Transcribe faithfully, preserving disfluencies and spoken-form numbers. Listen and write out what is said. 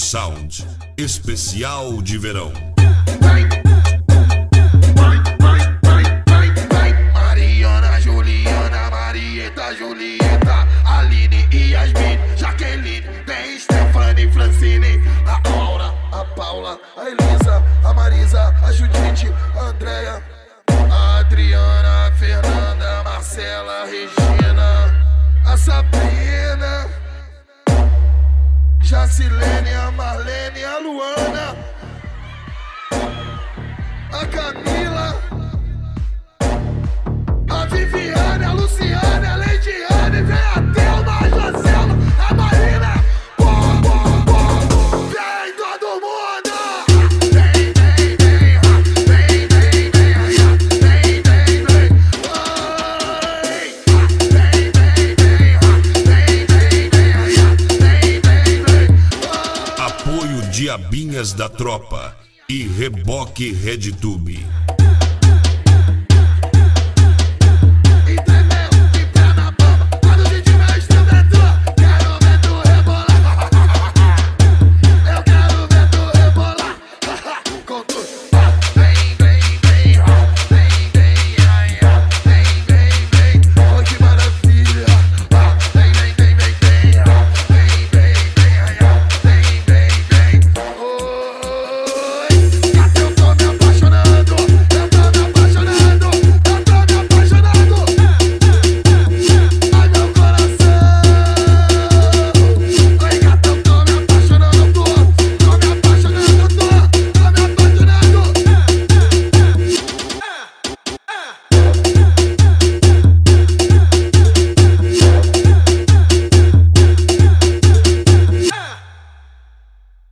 Sound, especial de verão. Mariana, Juliana, Marieta, Julieta, Aline e Yasmin, Jaqueline, tem Stephanie, Francine, a Aura, a Paula, a Elisa, a Marisa, a Judite, a Andréia, a Adriana, a Fernanda, a Marcela, a Regina, a Sabrina, Jacilene, a Marlene, a Luana, a Camila, a Viviane, a Luciane, a Leidiane, vem a Thelma, a Joselma, a Marina, pô, pô, pô, vem todo mundo! Vem, vem, vem, vem, vem, vem, vem, vem, vem, vem, vem, vem, vem, vem, vem, vem. Apoio Diabinhas da Tropa e Reboque RedTube.